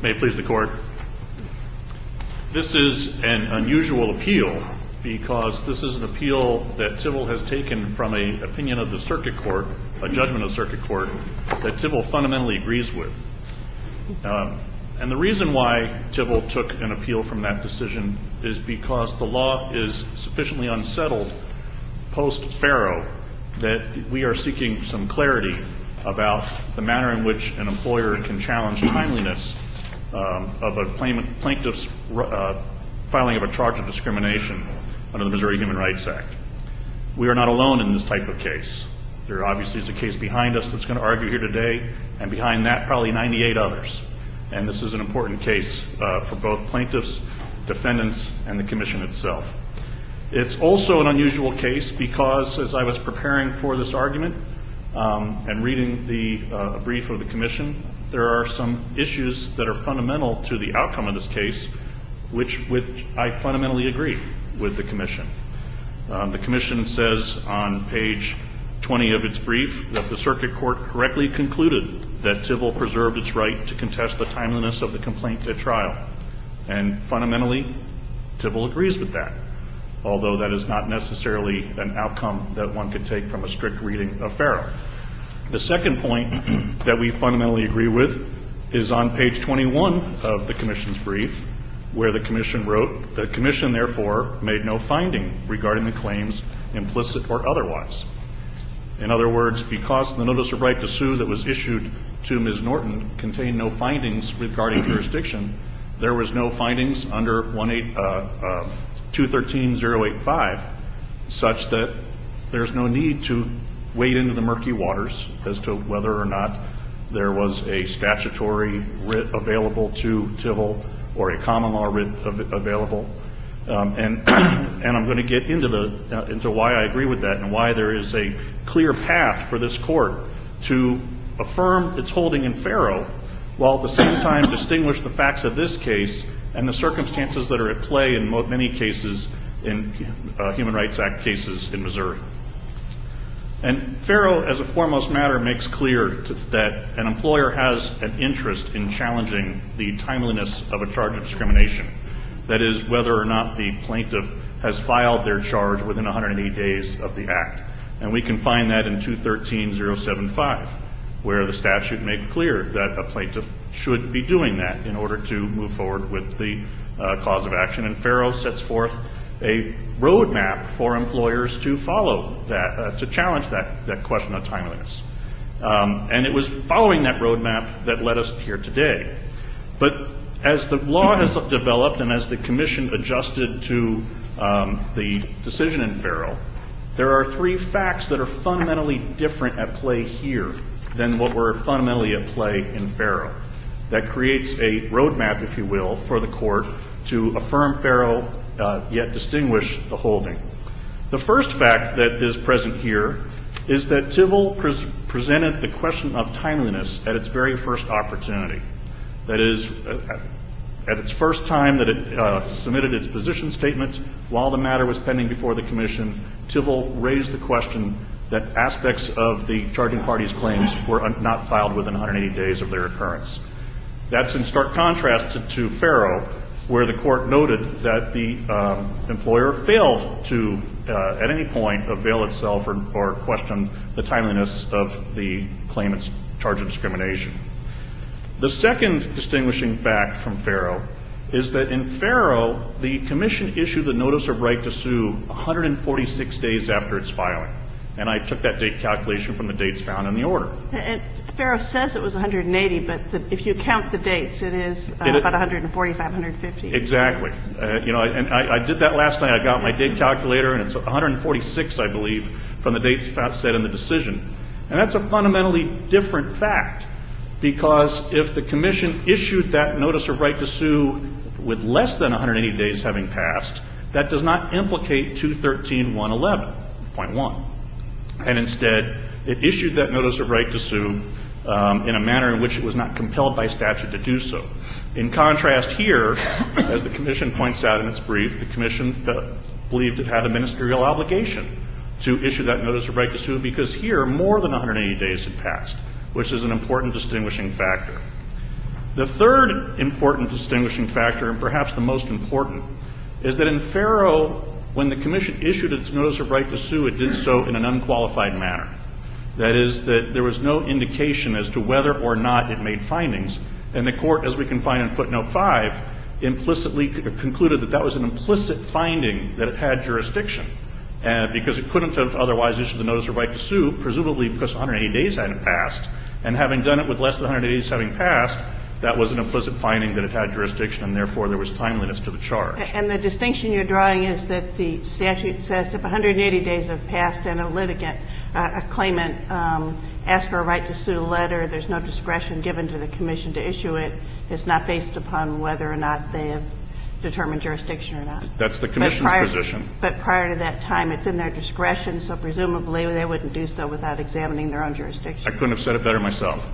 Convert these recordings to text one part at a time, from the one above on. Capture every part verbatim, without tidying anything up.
May it please the Court. This is an unusual appeal because this is an appeal that Tibble has taken from an opinion of the Circuit Court, a judgment of the Circuit Court, that Tibble fundamentally agrees with. Um, and the reason why Tibble took an appeal from that decision is because the law is sufficiently unsettled post-Farrow that we are seeking some clarity about the manner in which an employer can challenge timeliness um, of a claimant, plaintiff's uh, filing of a charge of discrimination under the Missouri Human Rights Act. We are not alone in this type of case. There obviously is a case behind us that's going to argue here today, and behind that probably ninety-eight others. And this is an important case uh, for both plaintiffs, defendants, and the Commission itself. It's also an unusual case because, as I was preparing for this argument um, and reading the uh, brief of the Commission, there are some issues that are fundamental to the outcome of this case, which, which I fundamentally agree with the Commission. Um, the Commission says on page twenty of its brief that the Circuit Court correctly concluded that Tibble preserved its right to contest the timeliness of the complaint at trial. And fundamentally, Tibble agrees with that, although that is not necessarily an outcome that one could take from a strict reading of Farrow. The second point that we fundamentally agree with is on page twenty-one of the Commission's brief, where the Commission wrote, "The Commission, therefore, made no finding regarding the claims, implicit or otherwise." In other words, because the notice of right to sue that was issued to Miz Norton contained no findings regarding jurisdiction, there was no findings under two thirteen dash zero eight five such that there's no need to wade into the murky waters as to whether or not there was a statutory writ available to Tibble or a common law writ av- available. Um, and and I'm going to get into the uh, into why I agree with that and why there is a clear path for this Court to affirm its holding in Farrow, while at the same time distinguish the facts of this case and the circumstances that are at play in mo- many cases in uh, Human Rights Act cases in Missouri. And Farrow, as a foremost matter, makes clear to, that an employer has an interest in challenging the timeliness of a charge of discrimination. That is, whether or not the plaintiff has filed their charge within one hundred eighty days of the act. And we can find that in two thirteen dash zero seven five, where the statute made clear that a plaintiff should be doing that in order to move forward with the uh, cause of action. And Farrow sets forth a roadmap for employers to follow that, uh, to challenge that, that question of timeliness. Um, and it was following that roadmap that led us here today. But as the law has developed and as the Commission adjusted to um, the decision in Farrow, there are three facts that are fundamentally different at play here than what were fundamentally at play in Farrow. That creates a roadmap, if you will, for the Court to affirm Farrow, uh, yet distinguish the holding. The first fact that is present here is that Tibble pres- presented the question of timeliness at its very first opportunity. That is, uh, at its first time that it uh, submitted its position statement, while the matter was pending before the Commission, Tibble raised the question that aspects of the charging party's claims were un- not filed within one hundred eighty days of their occurrence. That's in stark contrast to, to Farrow, where the Court noted that the um, employer failed to, uh, at any point, avail itself or, or question the timeliness of the claimant's charge of discrimination. The second distinguishing fact from Farrow is that in Farrow, the Commission issued the notice of right to sue one hundred forty-six days after its filing. And I took that date calculation from the dates found in the order. And Farrow says it was one hundred eighty, but the, if you count the dates, it is uh, it, about one forty-five, one fifty. Exactly. Uh, you know, and I, I did that last night. I got my date calculator, and it's one hundred forty-six, I believe, from the dates set in the decision. And that's a fundamentally different fact, because if the Commission issued that notice of right to sue with less than one hundred eighty days having passed, that does not implicate two thirteen dash one eleven point one. And instead, it issued that notice of right to sue um, in a manner in which it was not compelled by statute to do so. In contrast here, as the Commission points out in its brief, the Commission uh, believed it had a ministerial obligation to issue that notice of right to sue because here more than one hundred eighty days had passed, which is an important distinguishing factor. The third important distinguishing factor, and perhaps the most important, is that in Farrow, when the commission issued its notice of right to sue, it did so in an unqualified manner. That is, that there was no indication as to whether or not it made findings, and the court, as we can find in footnote five, implicitly concluded that that was an implicit finding that it had jurisdiction, uh, because it couldn't have otherwise issued the notice of right to sue, presumably because one hundred eighty days hadn't passed, and having done it with less than one hundred eighty days having passed, that was an implicit finding that it had jurisdiction, and therefore there was timeliness to the charge. And the distinction you're drawing is that the statute says if one hundred eighty days have passed and a litigant, uh, a claimant, um, asks for a right to sue letter, there's no discretion given to the commission to issue it. It's not based upon whether or not they have determined jurisdiction or not. That's the commission's but prior, position. But prior to that time, it's in their discretion, so presumably they wouldn't do so without examining their own jurisdiction. I couldn't have said it better myself.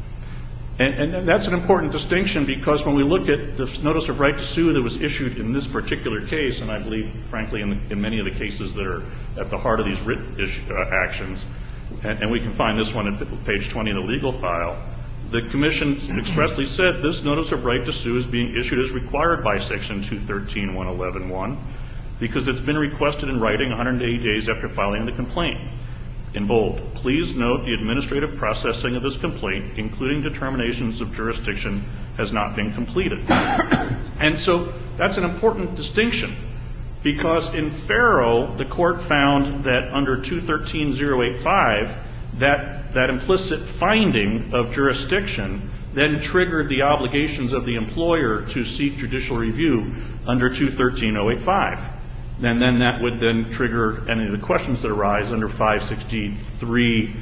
And, and that's an important distinction, because when we look at the notice of right to sue that was issued in this particular case, and I believe, frankly, in, the, in many of the cases that are at the heart of these writ issue, uh, actions, and, and we can find this one at page twenty in the legal file, the commission expressly said this notice of right to sue is being issued as required by section two thirteen one eleven one because it's been requested in writing one hundred eighty days after filing the complaint. In bold, please note the administrative processing of this complaint, including determinations of jurisdiction, has not been completed. And so that's an important distinction, because in Farrow, the court found that under two thirteen oh eighty-five, that, that implicit finding of jurisdiction then triggered the obligations of the employer to seek judicial review under two thirteen oh eighty-five. And then that would then trigger any of the questions that arise under five sixty-three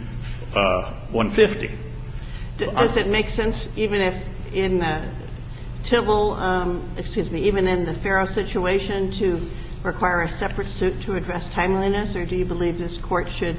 one fifty. Does it make sense, even if in the Tibble, um, excuse me, even in the Farrow situation, to require a separate suit to address timeliness, or do you believe this court should,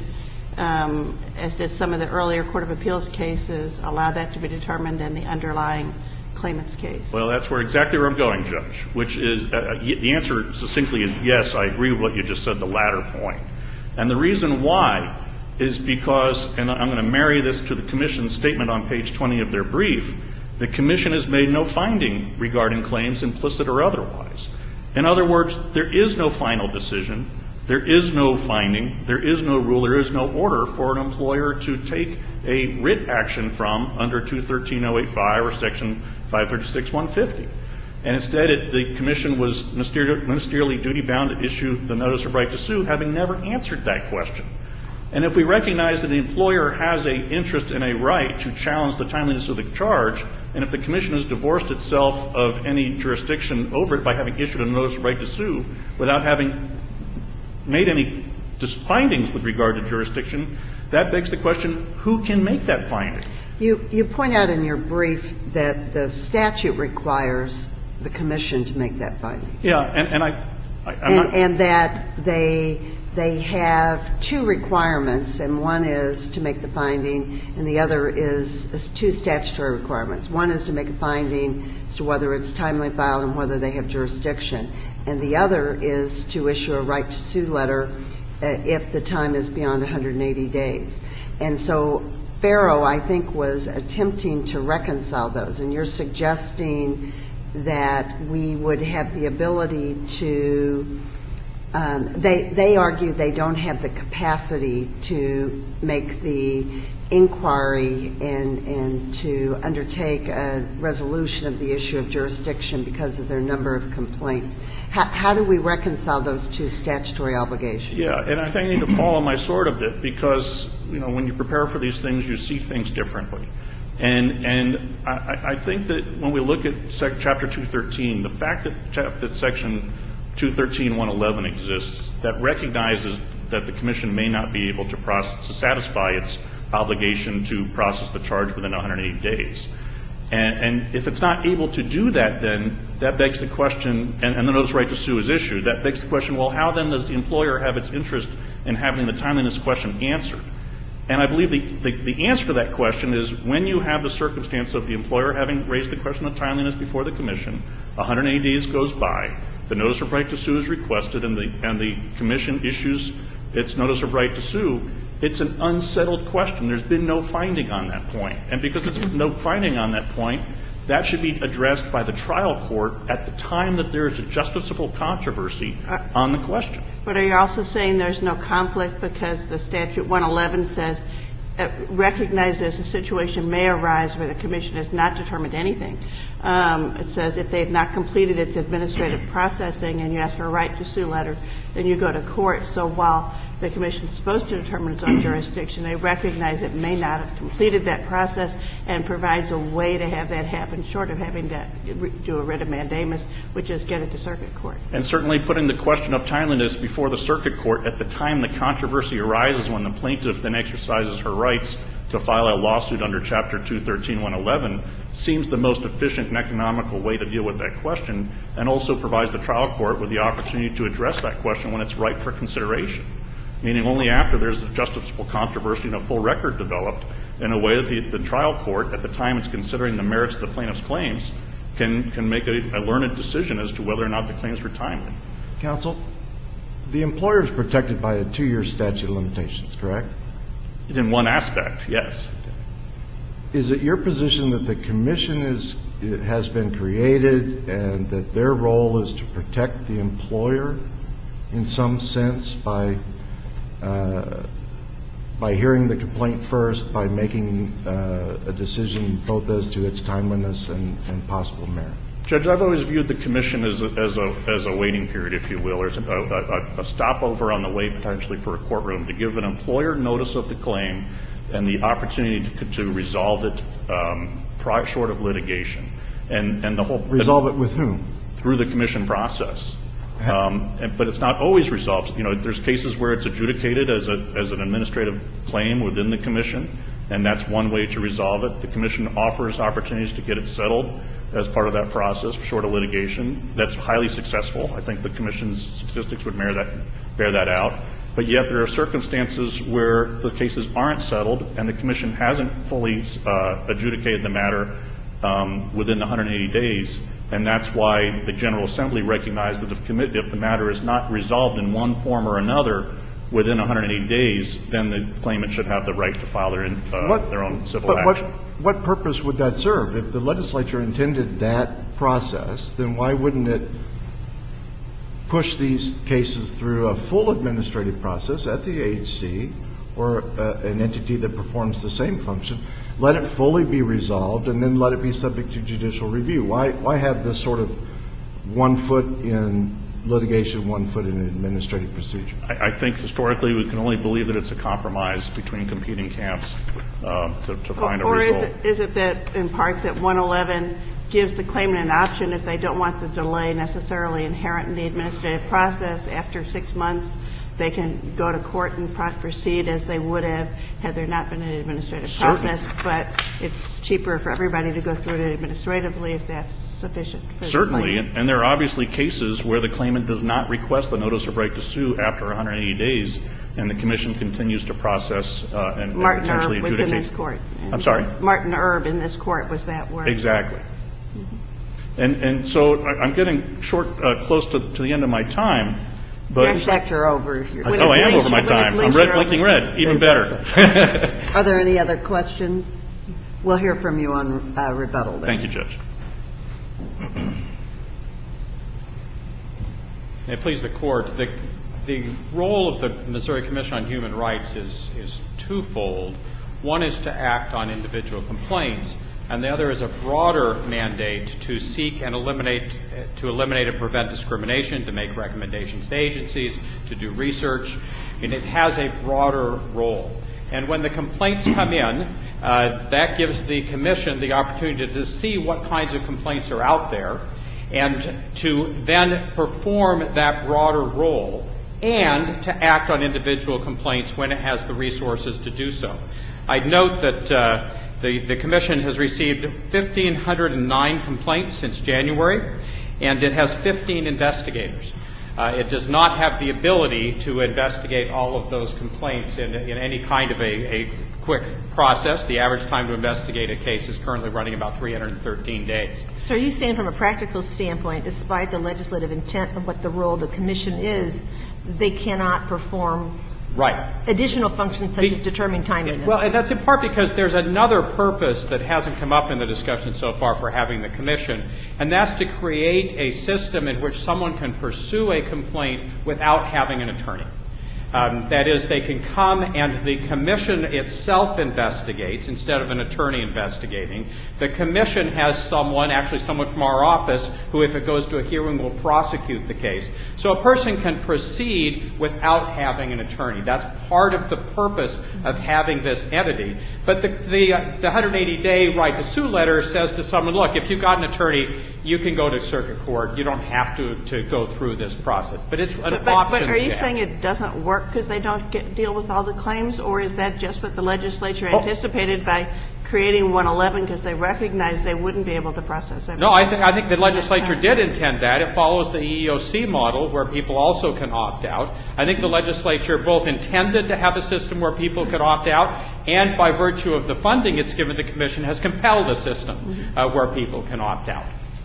um, as did some of the earlier Court of Appeals cases, allow that to be determined in the underlying claimant's case? Well, that's where exactly where I'm going, Judge, which is uh, the answer succinctly is yes, I agree with what you just said, the latter point. And the reason why is because, and I'm going to marry this to the commission's statement on page twenty of their brief, the commission has made no finding regarding claims, implicit or otherwise. In other words, there is no final decision, there is no finding, there is no rule, there is no order for an employer to take a writ action from under two thirteen oh eighty-five or section five thirty-six one fifty. And instead, it, the commission was ministerial, ministerially duty-bound to issue the notice of right to sue, having never answered that question. And if we recognize that the employer has an interest and a right to challenge the timeliness of the charge, and if the commission has divorced itself of any jurisdiction over it by having issued a notice of right to sue without having made any findings with regard to jurisdiction, that begs the question, who can make that finding? You, you point out in your brief that the statute requires the commission to make that finding. Yeah, and, and I, I I'm and, not, and that they they have two requirements, and one is to make the finding, and the other is, is two statutory requirements. One is to make a finding as to whether it's timely filed and whether they have jurisdiction, and the other is to issue a right to sue letter uh, if the time is beyond one hundred eighty days. And so Farrow, I think, was attempting to reconcile those, and you're suggesting that we would have the ability to um, they they argue they don't have the capacity to make the inquiry and and to undertake a resolution of the issue of jurisdiction because of their number of complaints. How, how do we reconcile those two statutory obligations? Yeah, and I think I need to follow my sword a bit because, you know, when you prepare for these things, you see things differently. And and I, I think that when we look at sec, Chapter two thirteen, the fact that, chap, that Section two thirteen one eleven exists, that recognizes that the Commission may not be able to, process, to satisfy its obligation to process the charge within one hundred eighty days. And, and if it's not able to do that, then that begs the question, and, and the notice of right to sue is issued, that begs the question, well, how then does the employer have its interest in having the timeliness question answered? And I believe the, the, the answer to that question is when you have the circumstance of the employer having raised the question of timeliness before the Commission, one hundred eighty days goes by, the notice of right to sue is requested, and the, and the Commission issues its notice of right to sue, it's an unsettled question. There's been no finding on that point. And because it's no finding on that point, that should be addressed by the trial court at the time that there is a justiciable controversy on the question. But are you also saying there's no conflict because the statute one eleven says it recognizes a situation may arise where the commission has not determined anything. Um, it says if they have not completed its administrative processing and you ask for a right to sue letter, then you go to court. So while the commission is supposed to determine its own jurisdiction, they recognize it may not have completed that process and provides a way to have that happen short of having to do a writ of mandamus, which is get it to circuit court. And certainly putting the question of timeliness before the circuit court at the time the controversy arises when the plaintiff then exercises her rights to file a lawsuit under Chapter two thirteen one eleven seems the most efficient and economical way to deal with that question, and also provides the trial court with the opportunity to address that question when it's ripe for consideration, meaning only after there's a justiciable controversy and a full record developed in a way that the, the trial court, at the time it's considering the merits of the plaintiff's claims, can, can make a, a learned decision as to whether or not the claims were timely. Counsel, the employer is protected by a two-year statute of limitations, correct? In one aspect, yes. Is it your position that the commission is, has been created and that their role is to protect the employer in some sense by uh, by hearing the complaint first, by making uh, a decision both as to its timeliness and, and possible merit? Judge, I've always viewed the commission as a, as a, as a waiting period, if you will, or as a, a, a stopover on the way potentially for a courtroom to give an employer notice of the claim and the opportunity to, to resolve it um, prior, short of litigation. And, and the whole resolve it with whom? Through the commission process. Um, and, but it's not always resolved. You know, there's cases where it's adjudicated as a as an administrative claim within the commission, and that's one way to resolve it. The commission offers opportunities to get it settled as part of that process, short of litigation. That's highly successful. I think the commission's statistics would bear that bear that out. But yet there are circumstances where the cases aren't settled and the commission hasn't fully uh, adjudicated the matter um, within one hundred eighty days. And that's why the General Assembly recognized that if, commit, if the matter is not resolved in one form or another within one hundred eighty days, then the claimant should have the right to file their, uh, what, their own civil but action. What, what purpose would that serve? If the legislature intended that process, then why wouldn't it push these cases through a full administrative process at the A H C or uh, an entity that performs the same function, let it fully be resolved, and then let it be subject to judicial review? Why, why have this sort of one foot in litigation, one foot in administrative procedure? I, I think historically we can only believe that it's a compromise between competing camps uh, to, to find or a result. Or is it, is it that in part that one eleven gives the claimant an option if they don't want the delay necessarily inherent in the administrative process? After six months, they can go to court and proceed as they would have had there not been an administrative Certainly. process. But it's cheaper for everybody to go through it administratively if that's sufficient for Certainly, the claimant. and, and there are obviously cases where the claimant does not request the notice of right to sue after one hundred eighty days, and the commission continues to process uh, and, and Martin potentially Erb was adjudicate. in this court. I'm sorry? Martin Erb in this court was that word. Exactly. Mm-hmm. And and so I'm getting short, uh, close to, to the end of my time. But in fact, you're over. You're I, oh, I am over my time. I'm red, blinking red. Even better. Are there any other questions? We'll hear from you on uh, rebuttal then. Thank you, Judge. May it please the Court, the, the role of the Missouri Commission on Human Rights is, is twofold. One is to act on individual complaints, and the other is a broader mandate to seek and eliminate, to eliminate and prevent discrimination, to make recommendations to agencies, to do research, and it has a broader role. And when the complaints come in, uh, that gives the Commission the opportunity to see what kinds of complaints are out there and to then perform that broader role and to act on individual complaints when it has the resources to do so. I'd note that uh, the, the Commission has received one thousand five hundred nine complaints since January, and it has fifteen investigators. Uh, it does not have the ability to investigate all of those complaints in, in any kind of a, a quick process. The average time to investigate a case is currently running about three hundred thirteen days. So are you saying from a practical standpoint, despite the legislative intent of what the role of the Commission is, they cannot perform Right. additional functions such The- as determining timeliness. Well, and that's in part because there's another purpose that hasn't come up in the discussion so far for having the commission, and that's to create a system in which someone can pursue a complaint without having an attorney. Um, that is, they can come and the commission itself investigates instead of an attorney investigating. The commission has someone, actually someone from our office, who, if it goes to a hearing, will prosecute the case. So a person can proceed without having an attorney. That's part of the purpose of having this entity. But the, the, uh, the one hundred eighty day right to sue letter says to someone, look, if you've got an attorney, you can go to circuit court. You don't have to, to go through this process. But it's an But, but, option. but are you to saying have. it doesn't work because they don't get, deal with all the claims, or is that just what the legislature Oh. anticipated by creating one eleven because they recognized they wouldn't be able to process everything? No, I think I think the legislature did intend that. It follows the E E O C model where people also can opt out. I think the legislature both intended to have a system where people could opt out, and by virtue of the funding it's given the commission, has compelled a system uh, where people can opt out.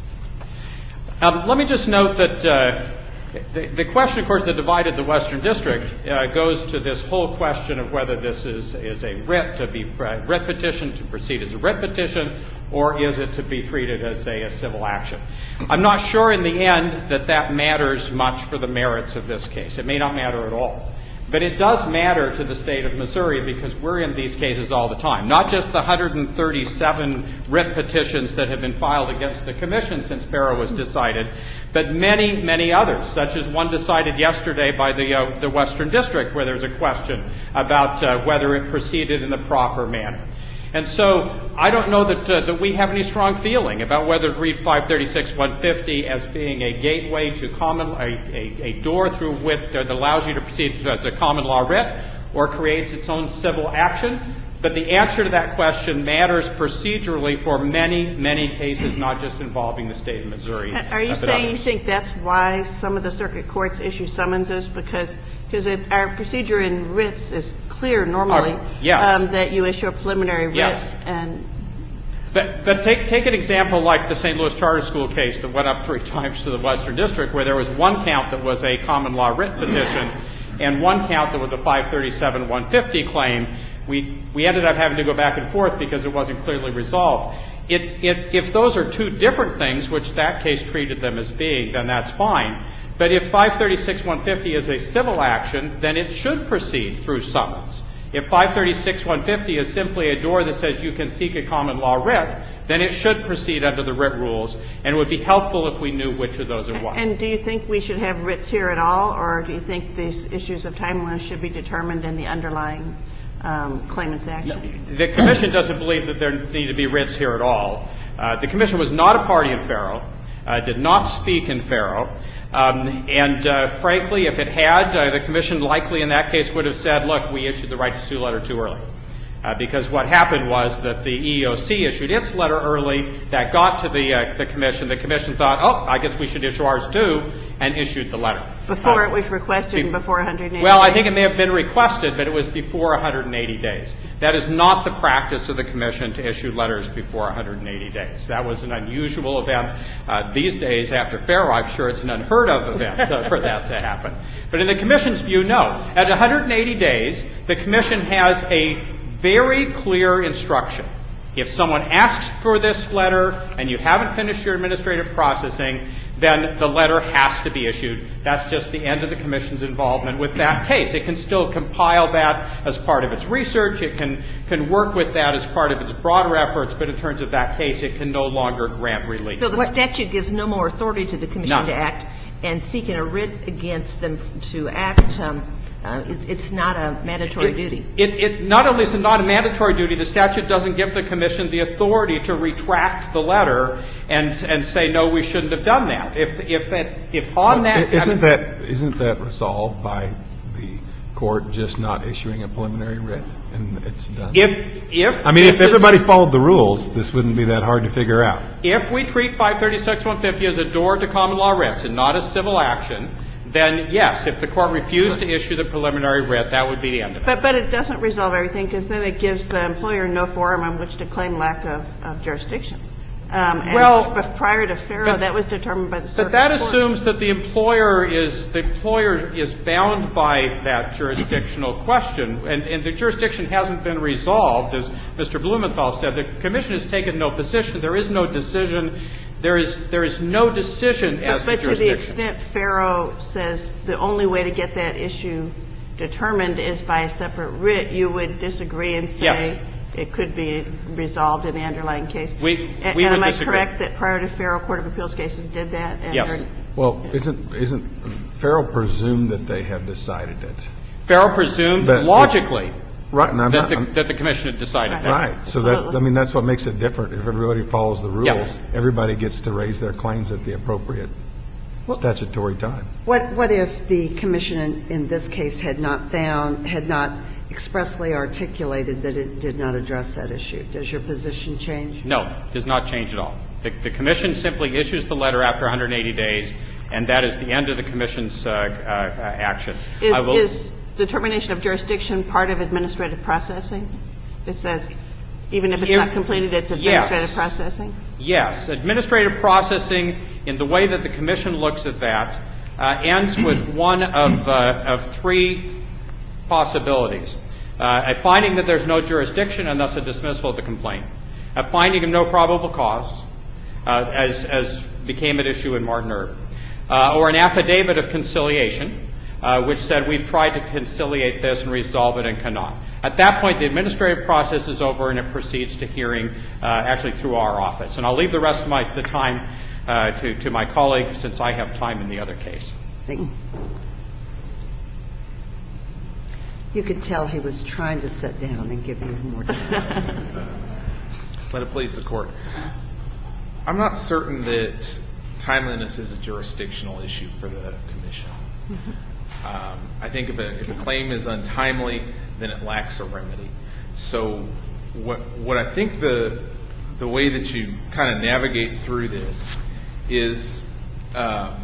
Um, let me just note that uh, the, the question, of course, that divided the Western District uh, goes to this whole question of whether this is, is a writ to be uh, writ petition to proceed as a writ petition, or is it to be treated as a, a civil action. I'm not sure in the end that that matters much for the merits of this case. It may not matter at all. But it does matter to the state of Missouri because we're in these cases all the time. Not just the one hundred thirty-seven writ petitions that have been filed against the commission since FARO was decided, but many, many others, such as one decided yesterday by the, uh, the Western District where there's a question about uh, whether it proceeded in the proper manner. And so I don't know that, uh, that we have any strong feeling about whether to read five thirty-six one fifty as being a gateway to common, a, a, a door through which uh, that allows you to proceed as a common law writ or creates its own civil action. But the answer to that question matters procedurally for many, many cases, not just involving the state of Missouri. Are you but saying you others. think that's why some of the circuit courts issue summonses? Because because it, our procedure in writs is clear normally. Our- yes. um, that you issue a preliminary writ. Yes. And But, but take, take an example like the Saint Louis Charter School case that went up three times to the Western District, where there was one count that was a common law writ petition and one count that was a five thirty-seven one fifty claim. We, we ended up having to go back and forth because it wasn't clearly resolved. It, it, if those are two different things, which that case treated them as being, then that's fine. But if five thirty-six one fifty is a civil action, then it should proceed through summons. If five thirty-six one fifty is simply a door that says you can seek a common law writ, then it should proceed under the writ rules, and it would be helpful if we knew which of those it was. and do you think we should have writs here at all, or do you think these issues of timeliness should be determined in the underlying um, claimant's action? The commission doesn't believe that there need to be writs here at all. Uh, the commission was not a party in FARO, uh, did not speak in FARO. Um, and uh, frankly, if it had, uh, the commission likely in that case would have said, look, we issued the right to sue letter too early. Uh, because what happened was that the E E O C issued its letter early. That got to the, uh, the commission. The commission thought, oh, I guess we should issue ours too, and issued the letter. Before Uh, it was requested and before one hundred eighty Well, I days? think it may have been requested, but it was before one hundred eighty days. That is not the practice of the commission to issue letters before one hundred eighty days. That was an unusual event. Uh, these days, after FARO, I'm sure it's an unheard of event uh, for that to happen. But in the commission's view, no. At one hundred eighty days, the commission has a very clear instruction. If someone asks for this letter and you haven't finished your administrative processing, then the letter has to be issued. That's just the end of the commission's involvement with that case. It can still compile that as part of its research. It can, can work with that as part of its broader efforts, but in terms of that case, it can no longer grant relief. So the statute gives no more authority to the commission None. to act, and seeking a writ against them to act, um, uh, it's, it's not a mandatory It- duty. It, it not only is it not a mandatory duty, the statute doesn't give the commission the authority to retract the letter and and say no, we shouldn't have done that. If if it, if on that Isn't I mean, that isn't that resolved by the court just not issuing a preliminary writ and it's done? if if I mean, if this is- everybody followed the rules, this wouldn't be that hard to figure out. if we treat five thirty-six one fifty as a door to common law writs and not a civil action, then yes, if the court refused to issue the preliminary writ, that would be the end of it. But, but it doesn't resolve everything because then it gives the employer no forum on which to claim lack of, of jurisdiction. Um, and Well, but prior to Farrow, but- that was determined by the circuit But that court. assumes that the employer is the employer is bound by that jurisdictional question, and, and the jurisdiction hasn't been resolved, as Mister Blumenthal said. The Commission has taken no position. There is no decision. There is there is no decision as But, but to to the jurisdiction. extent Farrow says the only way to get that issue determined is by a separate writ, you would disagree and say Yes. it could be resolved in the underlying case. We- and, we and would am I disagree. correct that prior to Farrow, Court of Appeals cases did that? And Yes. are- Well, isn't isn't Farrell presumed that they have decided it? Farrow presumed But if- logically Right, and I'm that not, the, I'm- that the Commission had decided that. right. So that I Absolutely. mean that's what makes it different. If everybody follows the rules, Yeah. everybody gets to raise their claims at the appropriate statutory time. What, what if the commission in, in this case had not found, had not expressly articulated that it did not address that issue? Does your position change? No, does not change at all. The, the Commission simply issues the letter after one hundred eighty days, and that is the end of the Commission's uh, uh, action. Is, I will, is determination of jurisdiction part of administrative processing? It says even if it's If- not completed, it's yes. administrative processing? Yes, administrative processing, in the way that the Commission looks at that, uh, ends with one of, uh, of three possibilities. Uh, a finding that there's no jurisdiction and thus a dismissal of the complaint. A finding of no probable cause, uh, as, as became at issue in Martin Irving. Uh, or an affidavit of conciliation, uh, which said we've tried to conciliate this and resolve it and cannot. At that point, the administrative process is over and it proceeds to hearing uh, actually through our office. And I'll leave the rest of my, the time uh, to, to my colleague since I have time in the other case. Thank you. You could tell he was trying to sit down and give you more time. Let it please the Court. I'm not certain that timeliness is a jurisdictional issue for the Commission. Um, I think if a, if a claim is untimely, then it lacks a remedy. So what, what I think the, the way that you kind of navigate through this is um,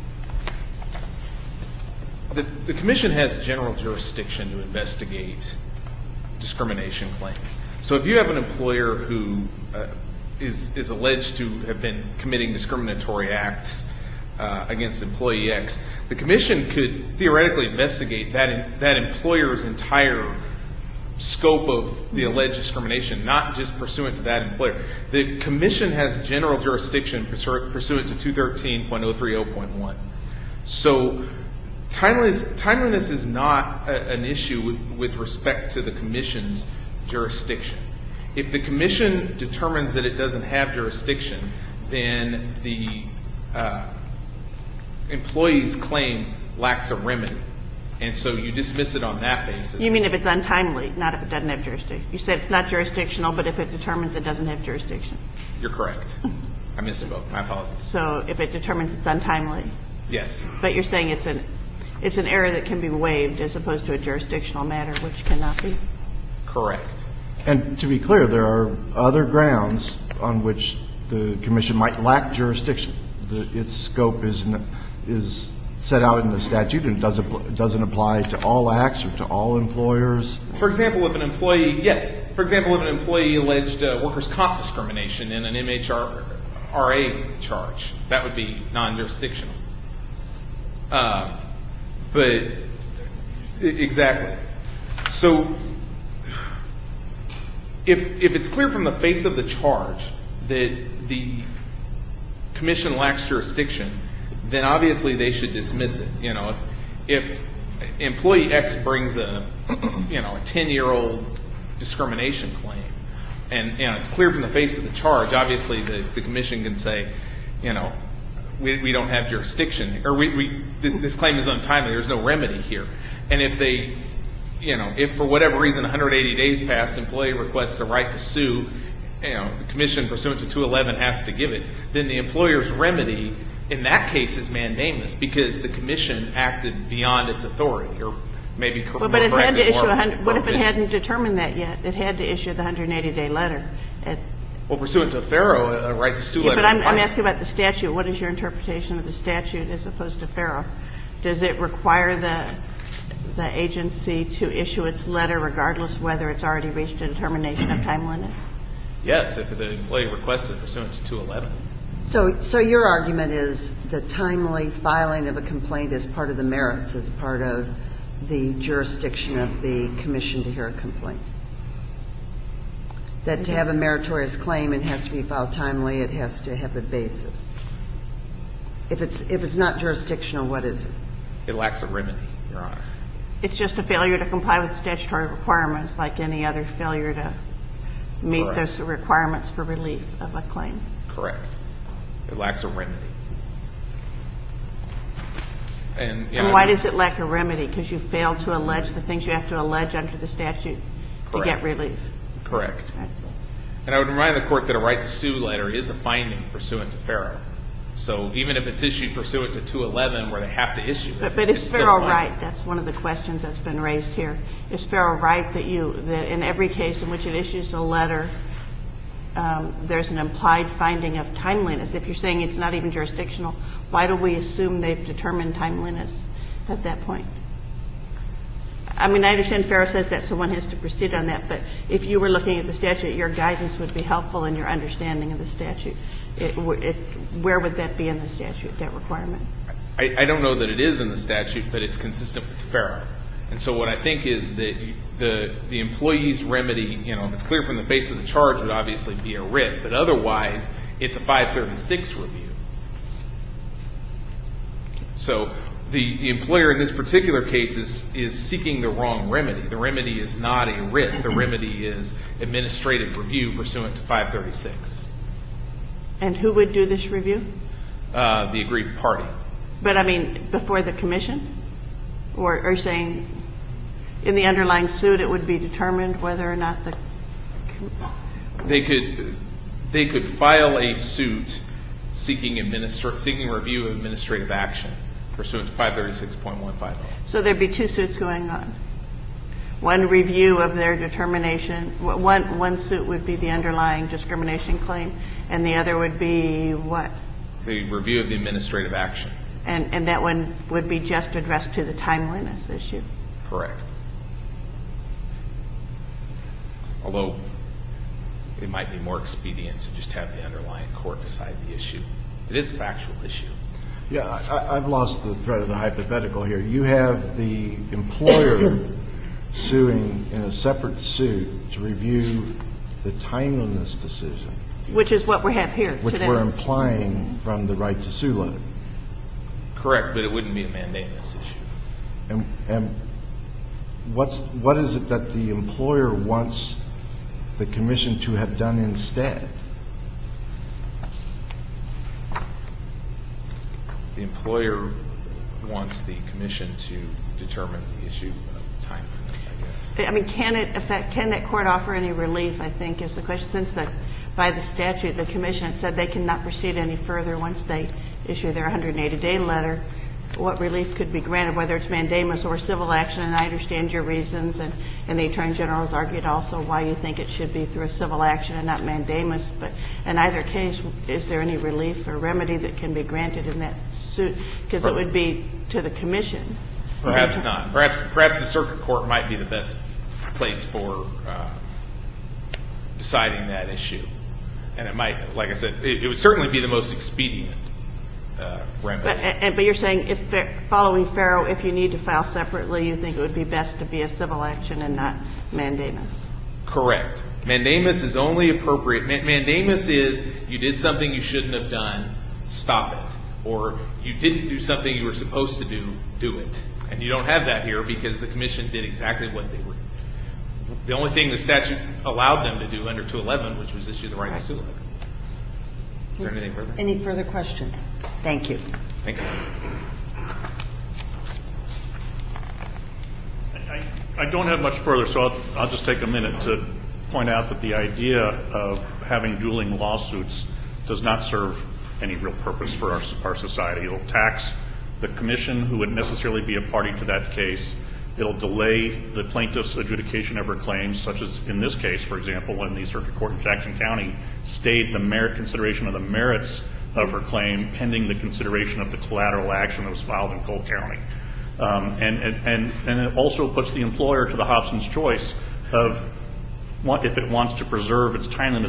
the, the Commission has general jurisdiction to investigate discrimination claims. So if you have an employer who uh, is, is alleged to have been committing discriminatory acts uh, against employee X, the Commission could theoretically investigate that in, that employer's entire scope of the alleged discrimination, not just pursuant to that employer. The Commission has general jurisdiction pursuant to two thirteen point oh three oh point one. So timeliness, timeliness is not a, an issue with, with respect to the Commission's jurisdiction. If the Commission determines that it doesn't have jurisdiction, then the uh, employee's claim lacks a remedy. And so you dismiss it on that basis. You mean if it's untimely, not if it doesn't have jurisdiction? You said it's not jurisdictional, but if it determines it doesn't have jurisdiction. You're correct. I misspoke. My apologies. So if it determines it's untimely. Yes. But you're saying it's an it's an error that can be waived as opposed to a jurisdictional matter, which cannot be? Correct. And to be clear, there are other grounds on which the Commission might lack jurisdiction. The, its scope is n- is set out in the statute and doesn't doesn't apply to all acts or to all employers. For example, if an employee, yes. For example, if an employee alleged uh, workers' comp discrimination in an M H R A charge, that would be non-jurisdictional. Uh, but exactly. So if if it's clear from the face of the charge that the Commission lacks jurisdiction, then obviously they should dismiss it. You know, if, if employee X brings a, you know, a ten-year-old discrimination claim, and, you know, it's clear from the face of the charge, obviously the, the Commission can say, you know, we, we don't have jurisdiction, or we, we this, this claim is untimely, there's no remedy here. And if they, you know, if for whatever reason one hundred eighty days pass, employee requests the right to sue, you know, the Commission pursuant to two eleven has to give it, then the employer's remedy in that case is mandamus because the Commission acted beyond its authority, or maybe cor- Well, but it more had to correctly, issue more a hundred. What if it prohibition. hadn't determined that yet? It had to issue the one hundred eighty day letter. At, Well, pursuant to Farrow, a right to sue yeah, letter. but I'm, is I'm fine. asking about the statute. What is your interpretation of the statute as opposed to Farrow? Does it require the the agency to issue its letter regardless whether it's already reached a determination of timeliness? Yes, if the employee requests it pursuant to two eleven. So, so your argument is the timely filing of a complaint as part of the merits, as part of the jurisdiction of the commission to hear a complaint? That to have a meritorious claim, it has to be filed timely, it has to have a basis. If it's, if it's not jurisdictional, what is it? It lacks a remedy, Your Honor. It's just a failure to comply with statutory requirements like any other failure to meet Correct. those requirements for relief of a claim. Correct. It lacks a remedy. And, you And know, why does it lack a remedy? Because you failed to allege the things you have to allege under the statute to Correct. get relief. Correct. Right. And I would remind the court that a right to sue letter is a finding pursuant to Farrow. So even if it's issued pursuant to two eleven where they have to issue it. But, but it's is still Farrow a finding. right? That's one of the questions that's been raised here. Is Farrow right that you, that in every case in which it issues a letter, um, there's an implied finding of timeliness? If you're saying it's not even jurisdictional, why do we assume they've determined timeliness at that point? I mean, I understand Farrow says that, so one has to proceed on that. But if you were looking at the statute, your guidance would be helpful in your understanding of the statute. It, it, where would that be in the statute, that requirement? I, I don't know that it is in the statute, but it's consistent with Farrow. And so what I think is that the the employee's remedy, you know, if it's clear from the face of the charge, would obviously be a writ. But otherwise, it's a five thirty-six review. So the, the employer in this particular case is, is seeking the wrong remedy. The remedy is not a writ. The remedy is administrative review pursuant to five thirty-six. And who would do this review? Uh, the aggrieved party. But, I mean, before the commission? Or are you saying in the underlying suit it would be determined whether or not the... They could, they could file a suit seeking, administra- seeking review of administrative action pursuant to five thirty-six point one five zero. So there'd be two suits going on. One review of their determination. One, one suit would be the underlying discrimination claim, and the other would be what? The review of the administrative action. And, and that one would be just addressed to the timeliness issue. Correct. Although it might be more expedient to just have the underlying court decide the issue. It is a factual issue. Yeah, I, I've lost the thread of the hypothetical here. You have the employer suing in a separate suit to review the timeliness decision. Which is what we have here Which today. we're implying from the right to sue letter. Correct, but it wouldn't be a mandamus issue. And, and what's, what is it that the employer wants the commission to have done instead? The employer wants the commission to determine the issue of timeliness, I guess. I mean, can it affect, can that court offer any relief, I think, is the question. Since the, by the statute, the commission had said they cannot proceed any further once they issue their one hundred eighty day letter, what relief could be granted, whether it's mandamus or civil action. And I understand your reasons, and, and the Attorney General has argued also why you think it should be through a civil action and not mandamus. But in either case, is there any relief or remedy that can be granted in that suit? Because it would be to the commission. Perhaps not. Perhaps, perhaps the circuit court might be the best place for uh, deciding that issue. And it might, like I said, it, it would certainly be the most expedient uh, remedy. But, and, but you're saying if following Farrow, if you need to file separately, you think it would be best to be a civil action and not mandamus? Correct. Mandamus is only appropriate. Mandamus is you did something you shouldn't have done, stop it. Or you didn't do something you were supposed to do, do it. And you don't have that here because the commission did exactly what they were. The only thing the statute allowed them to do under two eleven, which was issue the right to sue letter. Is there anything further? Any further questions? Thank you. Thank you. I, I don't have much further, so I'll, I'll just take a minute to point out that the idea of having dueling lawsuits does not serve any real purpose for our, our society. It'll tax the commission, who would necessarily be a party to that case. It'll delay the plaintiff's adjudication of her claims, such as in this case, for example, when the circuit court in Jackson County stayed the merit consideration of the merits of her claim pending the consideration of the collateral action that was filed in Cole County. Um, and, and, and, and it also puts the employer to the Hobson's choice of what, if it wants to preserve its timeliness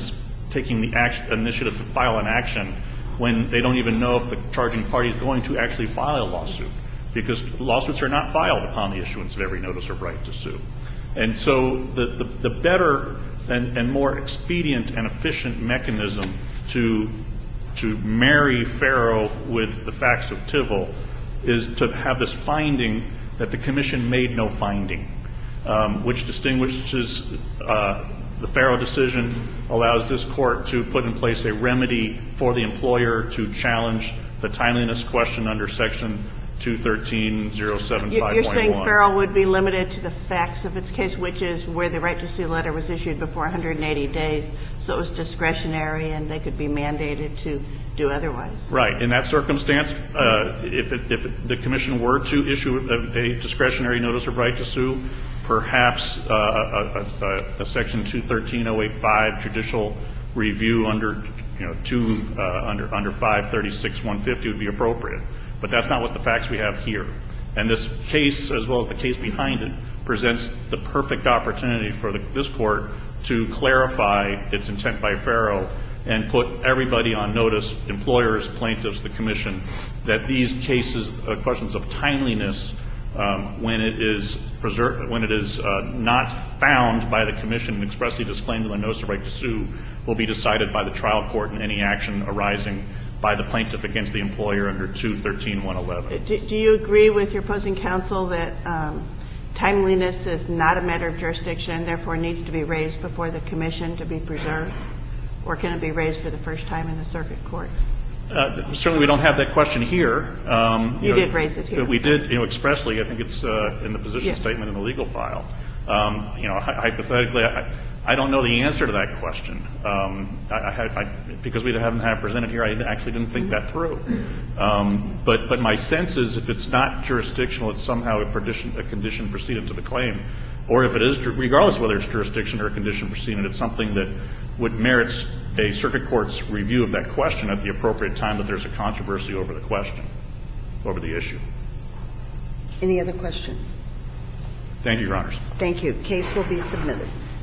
taking the action, initiative to file an action when they don't even know if the charging party is going to actually file a lawsuit, because lawsuits are not filed upon the issuance of every notice of right to sue. And so the, the, the better and, and more expedient and efficient mechanism to to marry Farrow with the facts of Tivol is to have this finding that the commission made no finding, um, which distinguishes uh, the Farrow decision, allows this court to put in place a remedy for the employer to challenge the timeliness question under section two thirteen oh seven five point one. You're saying Farrow would be limited to the facts of its case, which is where the right to sue letter was issued before one hundred eighty days, so it was discretionary and they could be mandated to do otherwise. Right. In that circumstance, uh, if, it, if it, the commission were to issue a, a discretionary notice of right to sue, perhaps uh, a, a, a section two thirteen oh eight five judicial review under, you know, two uh, under under five thirty-six one fifty would be appropriate. But that's not what the facts we have here. And this case, as well as the case behind it, presents the perfect opportunity for the, this court to clarify its intent by Farrow and put everybody on notice, employers, plaintiffs, the commission, that these cases, uh, questions of timeliness, um, when it is preserved, when it is uh, not found by the commission and expressly disclaimed in the notice of right to sue, will be decided by the trial court in any action arising by the plaintiff against the employer under two thirteen one eleven. Do, do you agree with your opposing counsel that um, timeliness is not a matter of jurisdiction and therefore needs to be raised before the commission to be preserved? Or can it be raised for the first time in the circuit court? Uh, certainly we don't have that question here. Um, you you know, did raise it here. We did, you know, expressly. I think it's uh, in the position yes. statement in the legal file. Um, you know, hypothetically, I, I don't know the answer to that question. Um, I, I, I, because we haven't had it presented here, I actually didn't think that through. Um, but, but my sense is if it's not jurisdictional, it's somehow a, condition, a condition precedent to the claim. Or if it is, regardless of whether it's jurisdiction or a condition precedent, it's something that would merit a circuit court's review of that question at the appropriate time that there's a controversy over the question, over the issue. Any other questions? Thank you, Your Honors. Thank you. Case will be submitted.